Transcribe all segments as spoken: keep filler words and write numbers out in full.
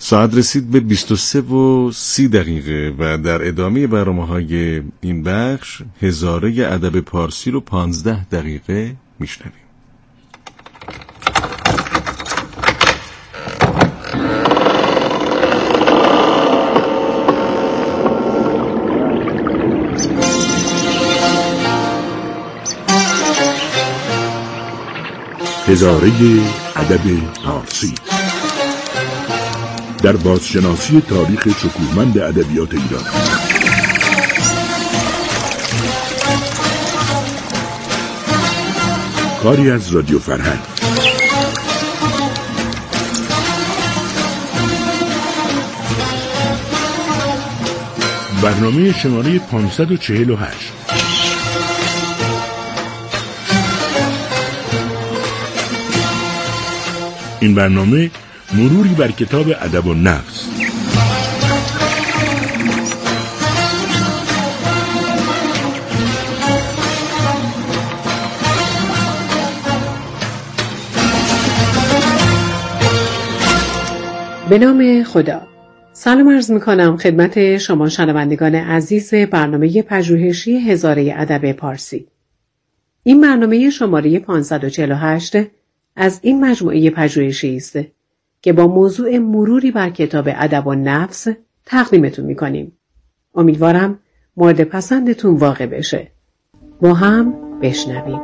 ساعت رسید به بیست و سه و سی دقیقه و در ادامه برنامه‌های این بخش هزاره ادب پارسی رو پانزده دقیقه میشنویم. هزاره ادب پارسی در بازشناسی تاریخ شکوهمند ادبیات ایران. کاری از رادیو فرهنگ. برنامه شماره پانصد و چهل و هشت. این برنامه مروری بر کتاب ادب النفس. به نام خدا. سلام عرض می‌کنم خدمت شما شنوندگان عزیز برنامه پژوهشی هزاره ادب پارسی. این برنامه شماره پانصد و چهل و هشت از این مجموعه پژوهشی است که با موضوع مروری بر کتاب ادب النفس تقدیمتون می‌کنیم. امیدوارم مورد پسندتون واقع بشه. با هم بشنویم.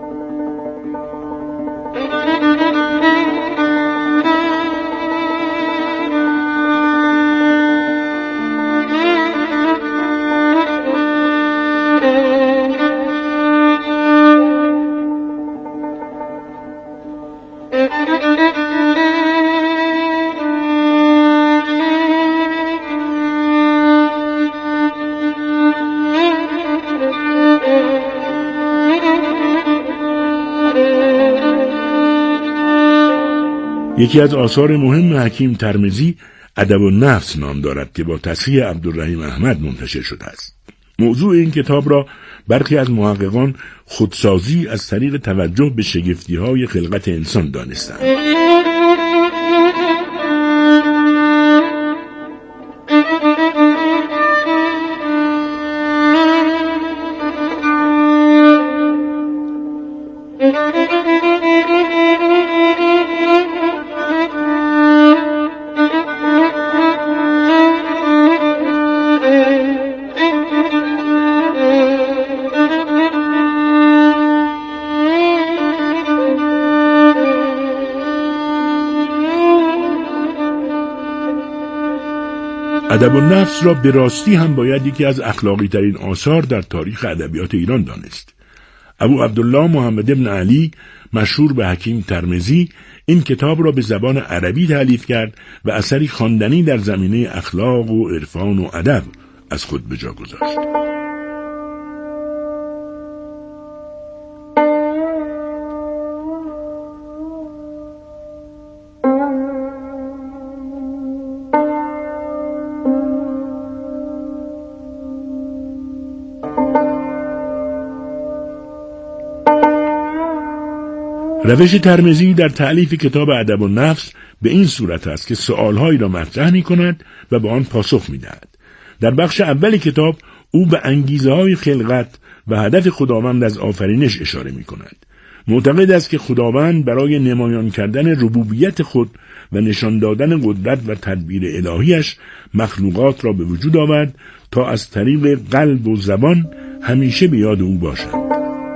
یکی از آثار مهم حکیم ترمذی ادب النفس نام دارد که با تصحیح عبدالرحیم احمد منتشر شده است. موضوع این کتاب را برخی از محققان خودسازی از طریق توجه به شگفتی‌های خلقت انسان دانستند. ادب النفس را به راستی هم باید یکی از اخلاقی ترین آثار در تاریخ ادبیات ایران دانست. ابو عبدالله محمد ابن علی مشهور به حکیم ترمذی این کتاب را به زبان عربی تألیف کرد و اثری خواندنی در زمینه اخلاق و عرفان و ادب از خود به جا گذاشت. روش ترمذی در تألیف کتاب ادب النفس به این صورت است که سؤالهایی را مطرح می کند و به آن پاسخ می دهد. در بخش اول کتاب او به انگیزه های خلقت و هدف خداوند از آفرینش اشاره می کند. معتقد است که خداوند برای نمایان کردن ربوبیت خود و نشان دادن قدرت و تدبیر الهیش مخلوقات را به وجود آورد تا از طریق قلب و زبان همیشه به یاد او باشند.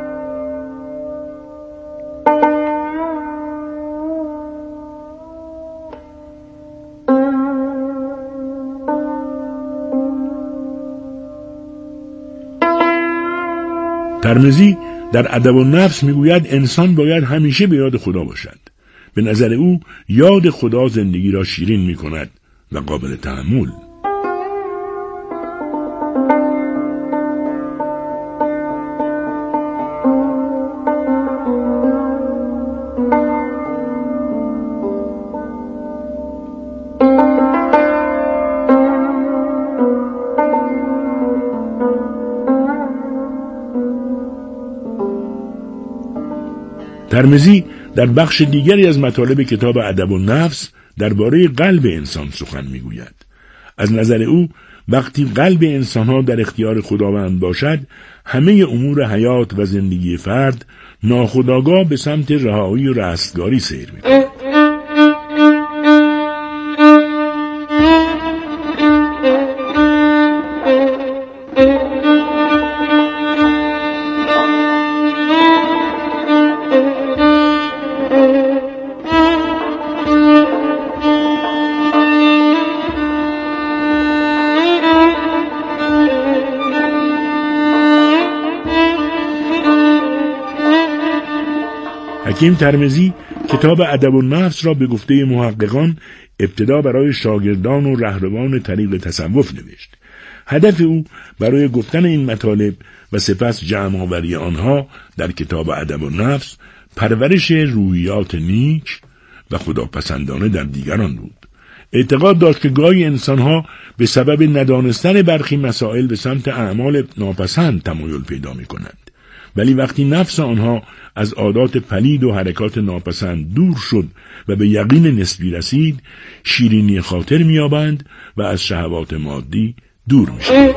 ترمذی در ادب النفس میگوید انسان باید همیشه به یاد خدا باشد. به نظر او یاد خدا زندگی را شیرین می کند و قابل تحمل. ترمذی در بخش دیگری از مطالب کتاب ادب النفس درباره قلب انسان سخن میگوید. از نظر او وقتی قلب انسانها در اختیار خداوند باشد، همه امور حیات و زندگی فرد ناخودآگاه به سمت رهایی و رستگاری سیر می‌کند. حکیم ترمذی کتاب ادب النفس را به گفته محققان ابتدا برای شاگردان و رهروان طریق تصوف نوشت. هدف او برای گفتن این مطالب و سپس جمع آوری آنها در کتاب ادب النفس پرورش روحیات نیک و خداپسندانه در دیگران بود. اعتقاد داشت که گاهی انسانها به سبب ندانستن برخی مسائل به سمت اعمال ناپسند تمایل پیدا می کنند. ولی وقتی نفس آنها از عادات پلید و حرکات ناپسند دور شد و به یقین نسبی رسید، شیرینی خاطر می‌یابند و از شهوات مادی دور می‌شوند.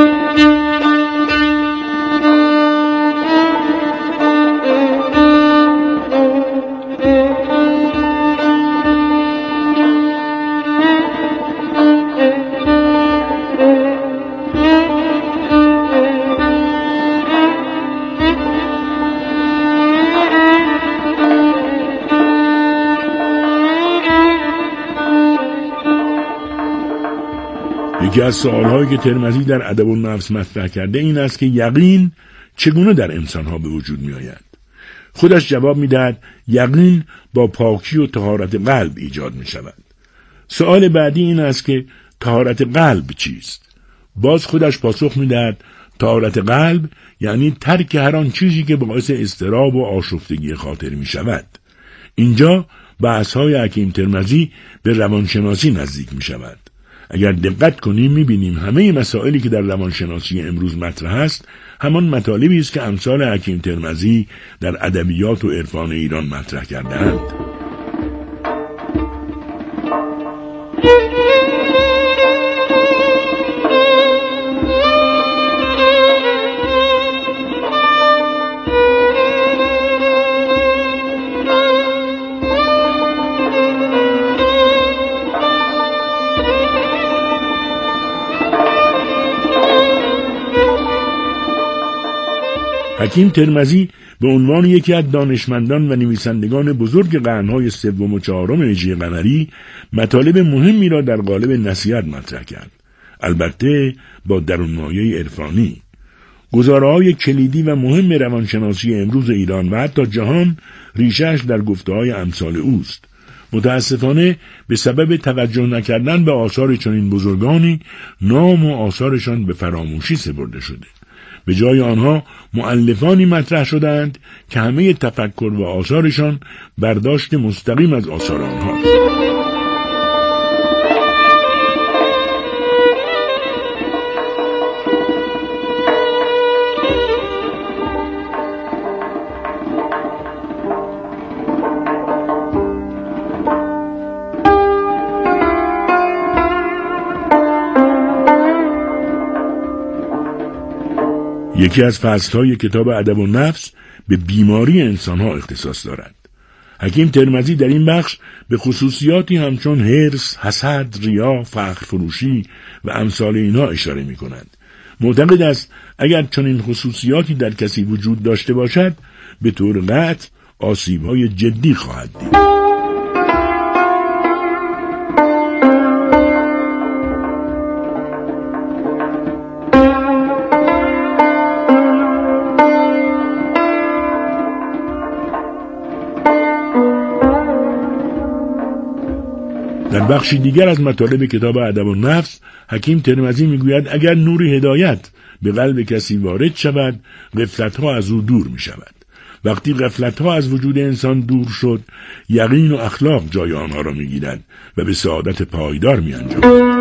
یکی از سوالهایی که ترمذی در ادب النفس مطرح کرده این است که یقین چگونه در انسانها به وجود می آید؟ خودش جواب می دهد یقین با پاکی و طهارت قلب ایجاد می شود. سوال بعدی این است که طهارت قلب چیست؟ باز خودش پاسخ می دهد طهارت قلب یعنی ترک هر آن چیزی که باعث اضطراب و آشفتگی خاطر می شود. اینجا بحث‌های حکیم ترمذی به روانشناسی نزدیک می شود. اگر دقت کنیم می‌بینیم همه مسائلی که در روانشناسی امروز مطرح است همان مطالبی است که امثال حکیم ترمذی در ادبیات و عرفان ایران مطرح کرده‌اند. حکیم ترمذی به عنوان یکی از دانشمندان و نویسندگان بزرگ قرن‌های سوم و چهارم هجری قمری مطالب مهمی را در قالب نصیحت مطرح کرد، البته با درونمایه عرفانی. گزاره‌های کلیدی و مهم روانشناسی امروز ایران و حتی جهان ریشه‌اش در گفته‌های امثال اوست. متاسفانه به سبب توجه نکردن به آثار چنین بزرگانی نام و آثارشان به فراموشی سپرده شده. به جای آنها مؤلفانی مطرح شدند که همه تفکر و آثارشان برداشت مستقیم از آثار آنهاست. یکی از فصلهای کتاب ادب النفس به بیماری انسانها اختصاص دارد. حکیم ترمذی در این بخش به خصوصیاتی همچون حرص، حسد، ریا، فخر فروشی و امثال اینها اشاره می کند. معتقد است اگر چنین خصوصیاتی در کسی وجود داشته باشد به طور قطع آسیب‌های جدی خواهد دید. در بخشی دیگر از مطالب کتاب ادب النفس حکیم ترمذی میگوید اگر نور هدایت به قلب کسی وارد شود غفلت‌ها از او دور می شود. وقتی غفلت‌ها از وجود انسان دور شد یقین و اخلاق جای آنها را میگیرد و به سعادت پایدار می انجامد.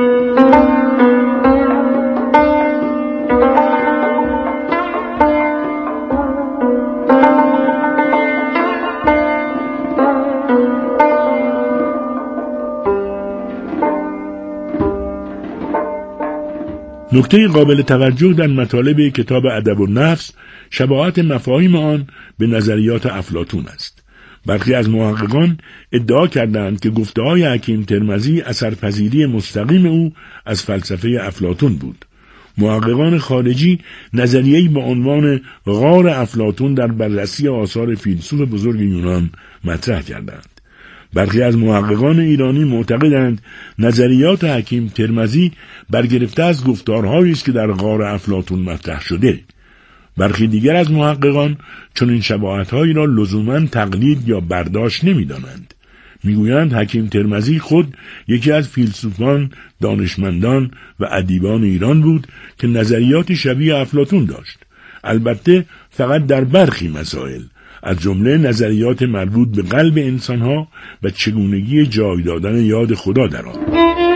نکته قابل توجه در مطالب کتاب ادب النفس شباهت مفاهیم آن به نظریات افلاطون است. برخی از محققان ادعا کردند که گفته‌های حکیم ترمذی اثرپذیری مستقیم او از فلسفه افلاطون بود. محققان خارجی نظریه‌ای با عنوان غار افلاطون در بررسی آثار فیلسوف بزرگ یونان مطرح کردند. برخی از محققان ایرانی معتقدند نظریات حکیم ترمذی برگرفته از گفتارهایی است که در غار افلاطون مطرح شده. برخی دیگر از محققان چنین شباهت‌هایی را لزوماً تقلید یا برداشت نمی‌دانند. میگویند حکیم ترمذی خود یکی از فیلسوفان، دانشمندان و ادیبان ایران بود که نظریاتی شبیه افلاطون داشت. البته فقط در برخی مسائل، از جمله نظریات مربوط به قلب انسانها و چگونگی جای دادن یاد خدا در آن.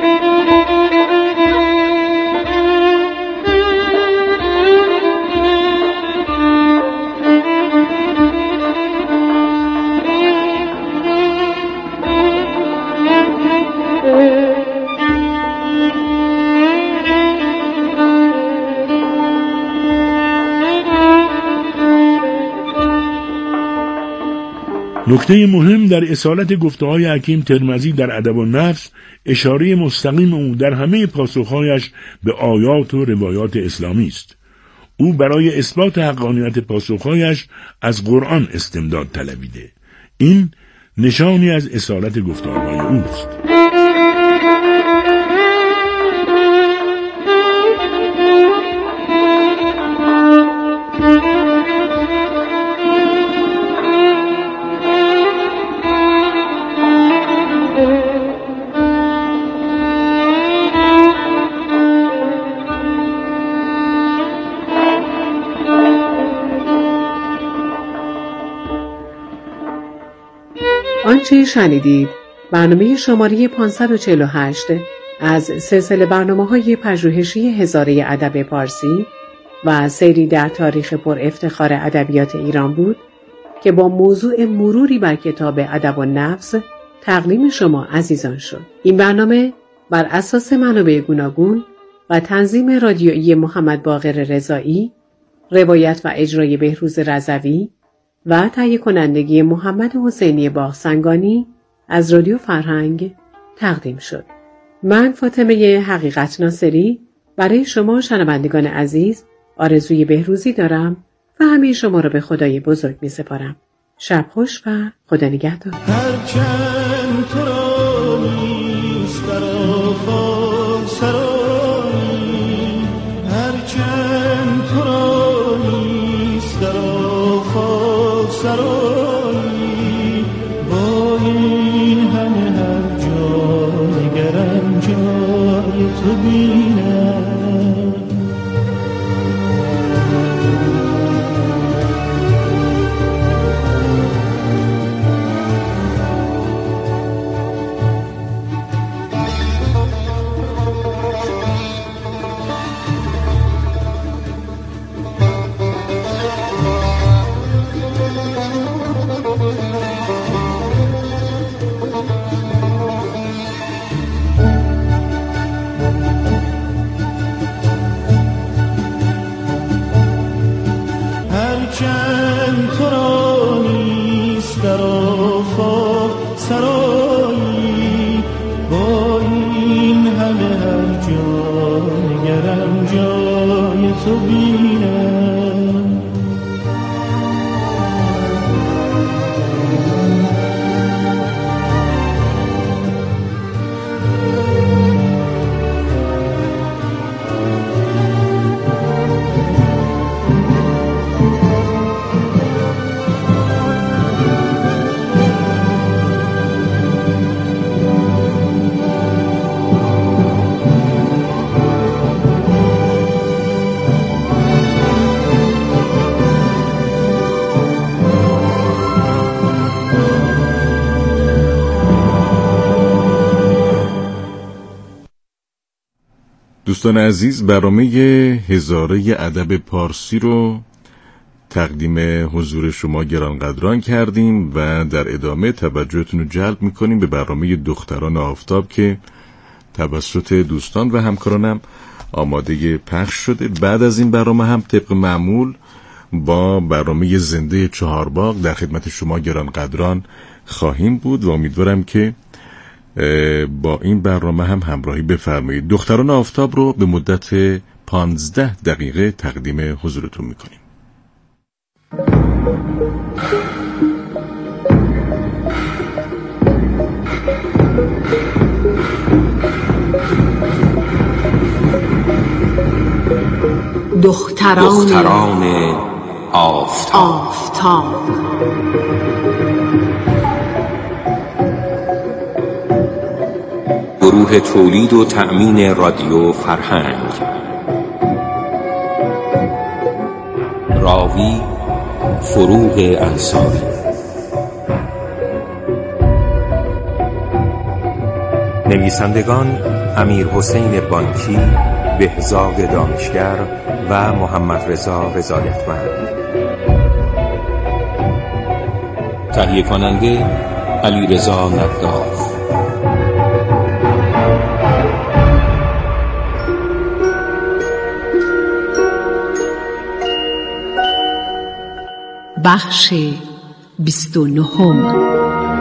نکته مهم در اصالت گفته‌های حکیم ترمذی در ادب النفس اشاره مستقیم او در همه پاسخهایش به آیات و روایات اسلامی است. او برای اثبات حقانیت پاسخهایش از قرآن استمداد طلبیده. این نشانی از اصالت گفتارهای اوست. آنچه شنیدید برنامه شماره پانصد و چهل و هشت از سلسله برنامه‌های پژوهشی هزاره ادب پارسی و سیری در تاریخ پر افتخار ادبیات ایران بود که با موضوع مروری بر کتاب ادب النفس تقدیم شما عزیزان شد. این برنامه بر اساس منابع گوناگون و تنظیم رادیویی محمد باقر رضایی، روایت و اجرای بهروز رضوی و تهیه کنندگی محمد حسینی باغسنگانی از رادیو فرهنگ تقدیم شد. من فاطمه حقیقت ناصری برای شما شنوندگان عزیز آرزوی بهروزی دارم و همه شما را به خدای بزرگ می سپارم. شب خوش و خدا نگهدار. هرچند تو را نیست در آفاق سرایی، هرچند تو را نیست در آفاق سرایی، با این همه هر جا نگرم جای تو بینم. هرچند تو را نیست در آفاق سرایی، با این همه هر جا نگرم جای تو بینم. دوستان عزیز، برنامه هزاره ادب پارسی رو تقدیم حضور شما گرانقدران کردیم و در ادامه توجهتون رو جلب میکنیم به برنامه دختران آفتاب که توسط دوستان و همکارانم آماده پخش شده. بعد از این برنامه هم طبق معمول با برنامه زنده چهارباغ در خدمت شما گرانقدران خواهیم بود و امیدوارم که با این برنامه هم همراهی بفرمایید. دختران آفتاب رو به مدت پانزده دقیقه تقدیم حضورتون میکنیم. دختران, دختران آفتاب, آفتاب. گروه تولید و تأمین رادیو فرهنگ. راوی فروغ انصاری. نویسندگان امیر حسین بانکی، بهزاد دانشگر و محمد رضا رضایتمند. تهیه کننده علی رضا نداف. بخش بیست و نهم.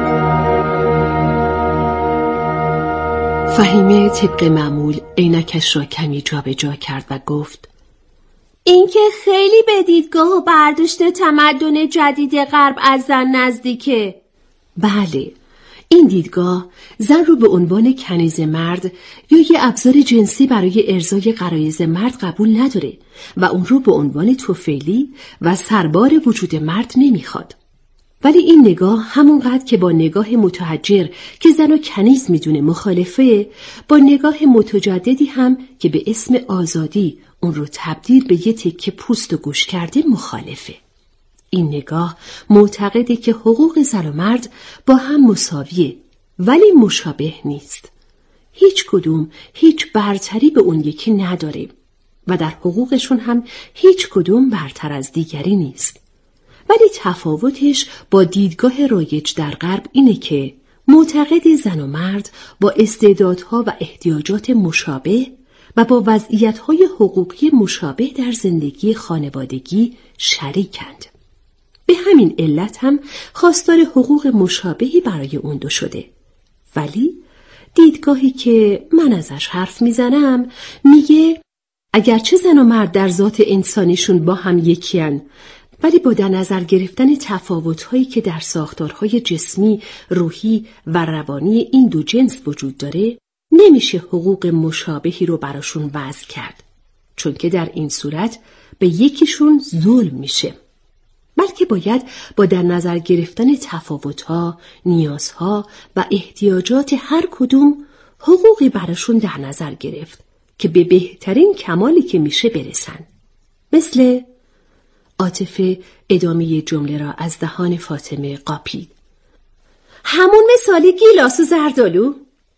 فهیمه طبق معمول عینکش را کمی جا به جا کرد و گفت: این که خیلی به دیدگاه و برداشت تمدن جدید غرب از زن نزدیکه. بله، این دیدگاه زن رو به عنوان کنیز مرد یا یه ابزار جنسی برای ارضای غرایز مرد قبول نداره و اون رو به عنوان طفیلی و سربار وجود مرد نمیخواد. ولی این نگاه همونقدر که با نگاه متحجر که زن و کنیز میدونه مخالفه، با نگاه متجددی هم که به اسم آزادی اون رو تبدیل به یه تکه پوست و گوش کرده مخالفه. این نگاه معتقده که حقوق زن و مرد با هم مساویه ولی مشابه نیست. هیچ کدوم هیچ برتری به اون یکی نداره و در حقوقشون هم هیچ کدوم برتر از دیگری نیست. ولی تفاوتش با دیدگاه رایج در غرب اینه که معتقد زن و مرد با استعدادها و احتیاجات مشابه و با وضعیت‌های حقوقی مشابه در زندگی خانوادگی شریکند. به همین علت هم خواستار حقوق مشابهی برای اون دو شده. ولی دیدگاهی که من ازش حرف میزنم میگه اگرچه زن و مرد در ذات انسانیشون با هم یکیان، ولی با در نظر گرفتن تفاوت‌هایی که در ساختارهای جسمی، روحی و روانی این دو جنس وجود داره، نمیشه حقوق مشابهی رو براشون وضع کرد، چون که در این صورت به یکیشون ظلم میشه. بلکه باید با در نظر گرفتن تفاوت‌ها، نیازها و احتیاجات هر کدوم حقوقی براشون در نظر گرفت که به بهترین کمالی که میشه برسن. مثل عاطفه ادامه جمله را از دهان فاطمه قاپید. همون مثالی گیلاس و زردالو؟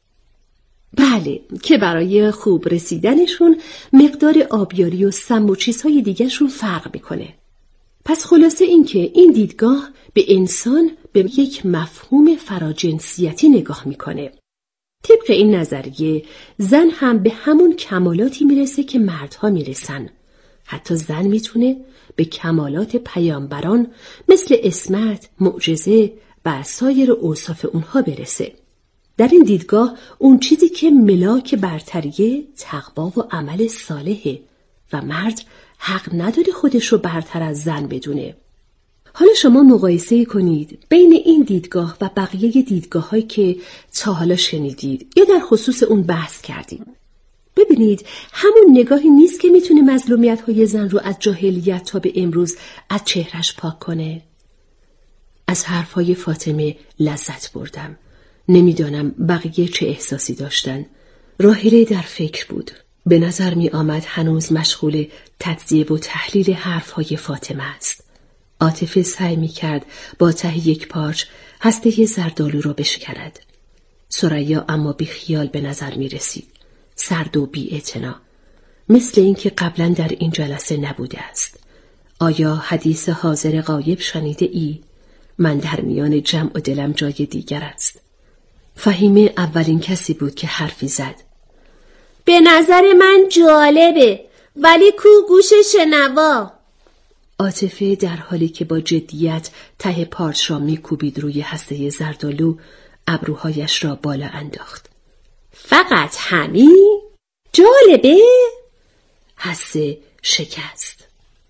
بله، که برای خوب رسیدنشون مقدار آبیاری و سم و چیزهای دیگرشون فرق میکنه. پس خلاصه این که این دیدگاه به انسان به یک مفهوم فراجنسیتی نگاه میکنه. طبق این نظریه زن هم به همون کمالاتی میرسه که مردها میرسن. حتی زن میتونه به کمالات پیامبران مثل عصمت، معجزه و سایر اوصاف اونها برسه. در این دیدگاه اون چیزی که ملاک برتریه تقوا و عمل صالحه و مرد حق نداره خودشو برتر از زن بدونه. حالا شما مقایسه کنید بین این دیدگاه و بقیه دیدگاه‌هایی که تا حالا شنیدید یا در خصوص اون بحث کردید. ببینید همون نگاهی نیست که میتونه مظلومیت‌های زن رو از جاهلیت تا به امروز از چهرش پاک کنه. از حرفهای فاطمه لذت بردم. نمیدانم بقیه چه احساسی داشتن. راهیله در فکر بود. به نظر می آمد هنوز مشغول تجزیه و تحلیل حرفهای فاطمه است. عاطفه سعی می کرد با ته یک پارچ هسته زردالو را بشکند. ثریا اما بی خیال به نظر می رسید. سرد و بی اعتنا. مثل اینکه قبلا در این جلسه نبوده است. آیا حدیث حاضر غایب شنیده ای؟ من در میان جمع و دلم جای دیگر است. فهیمه اولین کسی بود که حرفی زد. به نظر من جالبه، ولی کو گوش شنوا؟ عاطفه در حالی که با جدیت ته پارچ را میکوبید روی هسته زردالو، ابروهایش را بالا انداخت. فقط همین؟ جالبه؟ هسته شکست.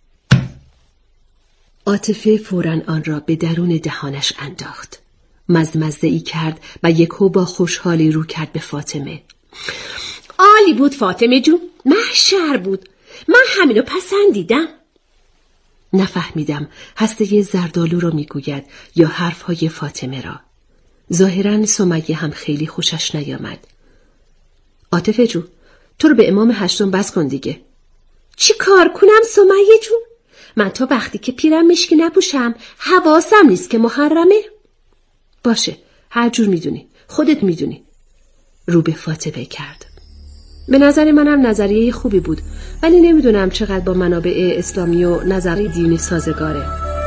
عاطفه فوراً آن را به درون دهانش انداخت. مزمزه ای کرد و یکو با خوشحالی رو کرد به فاطمه. عالی بود فاطمه جون، محشر بود. من همینو پسندیدم. نفهمیدم هسته زردالو را میگوید یا حرفهای فاطمه را. ظاهراً سمیه هم خیلی خوشش نیامد. عاطفه جون، تو رو به امام هشتم بس کن دیگه. چی کار کنم سمیه جون؟ من تا وقتی که پیرم مشکی نپوشم حواسم نیست که محرمه. باشه، هر جور میدونی، خودت میدونی. رو به فاطمه کرد. به نظر منم نظریه خوبی بود، ولی نمیدونم چقدر با منابع اسلامی و نظریه دینی سازگاره.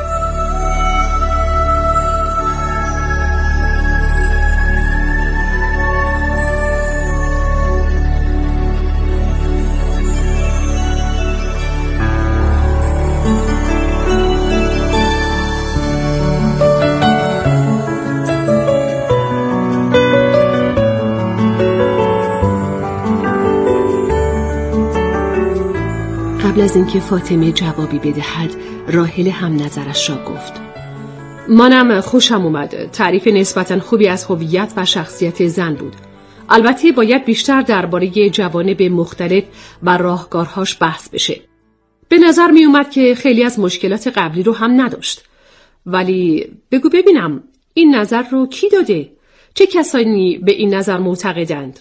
قبل از اینکه فاطمه جوابی بدهد، راحله هم نظرش را گفت. منم خوشم اومد. تعریف نسبتاً خوبی از هویت و شخصیت زن بود. البته باید بیشتر درباره جوانب مختلف و راهکارهاش بحث بشه. به نظر می اومد که خیلی از مشکلات قبلی رو هم نداشت. ولی بگو ببینم این نظر رو کی داده؟ چه کسانی به این نظر معتقدند؟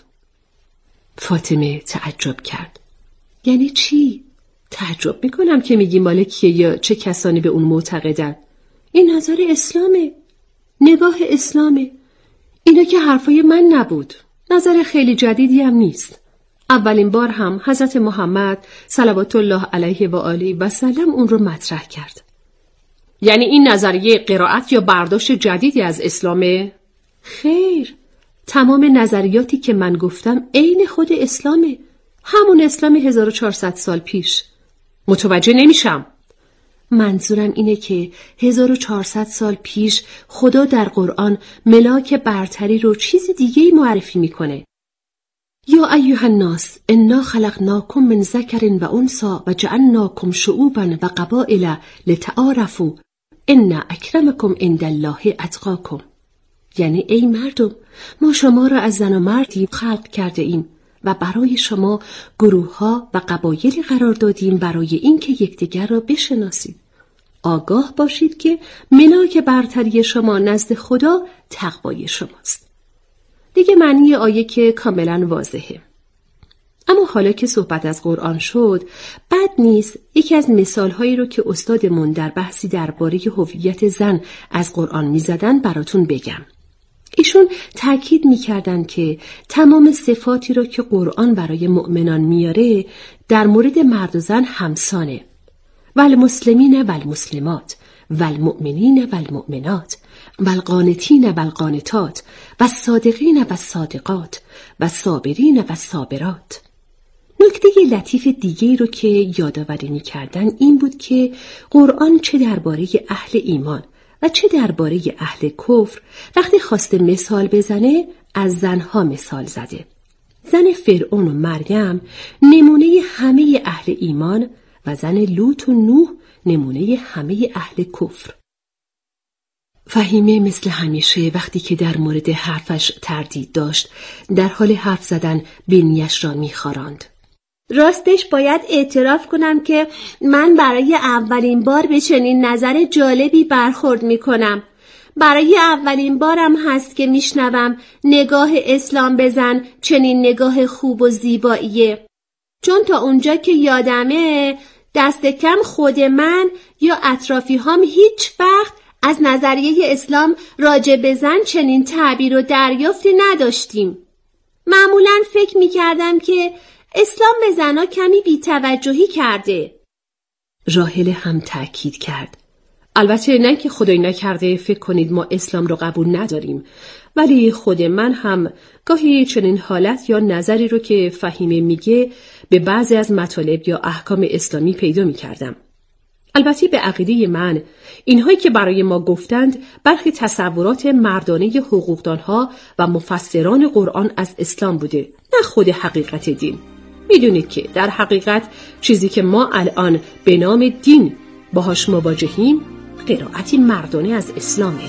فاطمه تعجب کرد. یعنی چی؟ تعجب میکنم که میگی مال کیه یا چه کسانی به اون معتقدن. این نظر اسلامه، نگاه اسلامه. اینا که حرفای من نبود، نظر خیلی جدیدی هم نیست. اولین بار هم حضرت محمد صلوات الله علیه و آله و سلم اون رو مطرح کرد. یعنی این نظریه قرائت یا برداشت جدیدی از اسلامه؟ خیر، تمام نظریاتی که من گفتم عین خود اسلامه، همون اسلام هزار و چهارصد سال پیش. متوجه نمیشم. منظورم اینه که هزار و چهارصد سال پیش خدا در قرآن ملاک برتری رو چیز دیگه‌ای معرفی میکنه. یا ایها الناس انا خلقناکم من ذکر و انثی و جعلناکم شعوبا و قبائل لتعارفوا ان اکرمکم عند الله اتقاکم. یعنی ای مردم، ما شما را از زن و مردی خلق کرده ایم و برای شما گروه ها و قبایلی قرار دادیم برای اینکه یکدیگر را بشناسید. آگاه باشید که ملاک برتری شما نزد خدا تقوای شماست. دیگه معنی آیه که کاملا واضحه. اما حالا که صحبت از قرآن شد، بد نیست یکی از مثالهایی رو که استادمون در بحثی درباره هویت زن از قرآن میزدن براتون بگم. ایشون تاکید میکردن که تمام صفاتی رو که قرآن برای مؤمنان میاره در مورد مرد و زن همسانه. والمسلمین والمسلمات والمؤمنین والمؤمنات والقانتین والقانتات والصادقین والصادقات والصابرین والصابرات. نکته لطیف دیگه رو که یادآوری میکردن این بود که قرآن چه درباره اهل ایمان و چه درباره اهل کفر وقتی خواسته مثال بزنه از زنها مثال زده. زن فرعون و مریم نمونه همه اهل ایمان و زن لوط و نوح نمونه همه اهل کفر. فهیمه مثل همیشه وقتی که در مورد حرفش تردید داشت در حال حرف زدن بینیش را می‌خاراند. راستش باید اعتراف کنم که من برای اولین بار به چنین نظر جالبی برخورد میکنم. برای اولین بارم هست که میشنوم نگاه اسلام بزن چنین نگاه خوب و زیباییه. چون تا اونجا که یادمه دست کم خود من یا اطرافی هم هیچ وقت از نظریه اسلام راجع به زن چنین تعبیر و دریافتی نداشتیم. معمولاً فکر میکردم که اسلام به زنها کمی بی‌توجهی کرده. راحله هم تأکید کرد. البته نه که خدای نکرده فکر کنید ما اسلام رو قبول نداریم، ولی خود من هم گاهی چنین حالت یا نظری رو که فهیمه میگه به بعضی از مطالب یا احکام اسلامی پیدا میکردم. البته به عقیده من اینهایی که برای ما گفتند برخی تصورات مردانه حقوقدانها و مفسران قرآن از اسلام بوده، نه خود حقیقت دین. میدونید که در حقیقت چیزی که ما الان به نام دین باهاش مواجهیم قرائتی مردانه از اسلامه.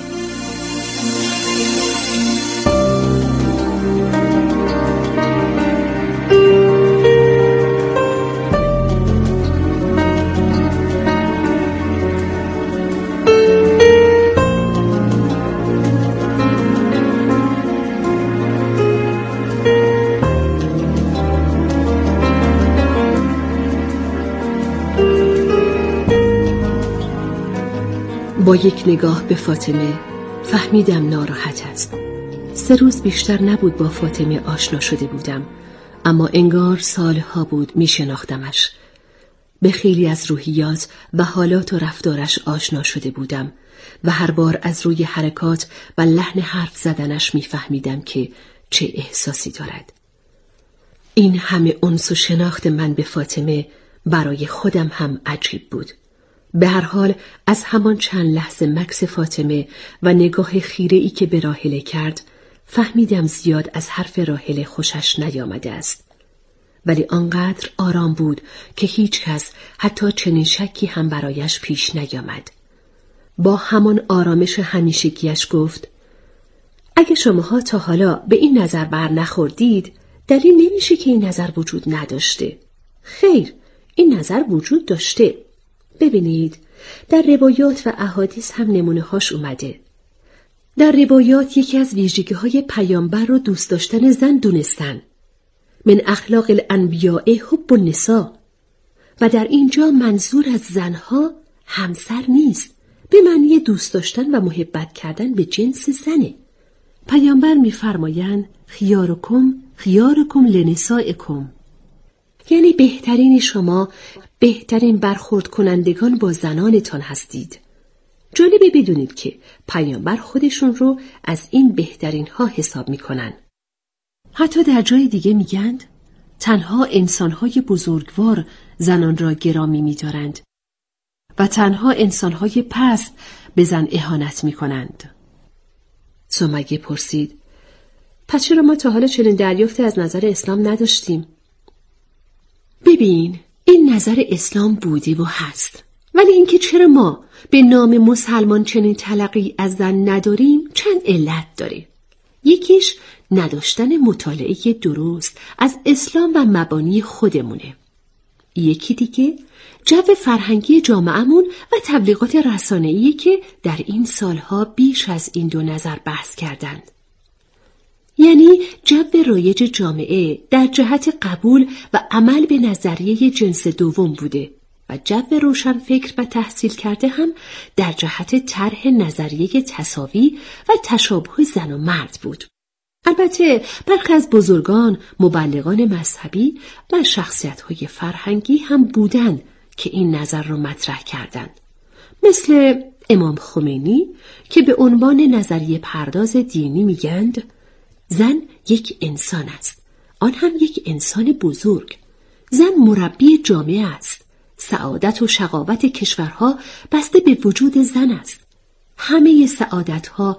با یک نگاه به فاطمه فهمیدم ناراحت است. سه روز بیشتر نبود با فاطمه آشنا شده بودم، اما انگار سالها بود می شناختمش. به خیلی از روحیات و حالات و رفتارش آشنا شده بودم و هر بار از روی حرکات و لحن حرف زدنش می فهمیدم که چه احساسی دارد. این همه انس و شناخت من به فاطمه برای خودم هم عجیب بود. به هر حال از همان چند لحظه مکث فاطمه و نگاه خیره‌ای که به راحله کرد فهمیدم زیاد از حرف راحله خوشش نیامده است، ولی آنقدر آرام بود که هیچ کس حتی چنین شکی هم برایش پیش نیامد. با همان آرامش همیشگیش گفت: اگه شماها تا حالا به این نظر بر نخوردید دلیل نمیشه که این نظر وجود نداشته. خیر، این نظر وجود داشته. ببینید در روایات و احادیث هم نمونه هاش اومده. در روایات یکی از ویژگی های پیامبر رو دوست داشتن زن دونستن. من اخلاق الانبیاء حب النساء. و در اینجا منظور از زنها همسر نیست، به معنی دوست داشتن و محبت کردن به جنس زنه. پیامبر می‌فرمایند خیارکم خیارکم لنسائکم، یعنی بهترین شما بهترین برخورد کنندگان با زنانتان هستید. جالبه بدونید که پیامبر خودشون رو از این بهترین ها حساب میکنن. حتی در جای دیگه میگند تنها انسانهای بزرگوار زنان را گرامی میدارند و تنها انسانهای پست به زن اهانت میکنند. سمیه پرسید: پس چرا ما تا حالا چنین دریافتی از نظر اسلام نداشتیم؟ ببین، این نظر اسلام بوده و هست، ولی اینکه چرا ما به نام مسلمان چنین تلقی از زن نداریم چند علت داره. یکیش نداشتن مطالعه درست از اسلام و مبانی خودمونه. یکی دیگه جو فرهنگی جامعه‌مون و تبلیغات رسانه‌ای که در این سالها بیش از این دو نظر بحث کردند. یعنی جو رایج جامعه در جهت قبول و عمل به نظریه جنس دوم بوده و جو روشن فکر و تحصیل کرده هم در جهت طرح نظریه تساوی و تشابه زن و مرد بود. البته برخی از بزرگان، مبلغان مذهبی و شخصیت‌های فرهنگی هم بودند که این نظر را مطرح کردند، مثل امام خمینی که به عنوان نظریه پرداز دینی میگند زن یک انسان است، آن هم یک انسان بزرگ. زن مربی جامعه است. سعادت و شقاوت کشورها بسته به وجود زن است. همه سعادتها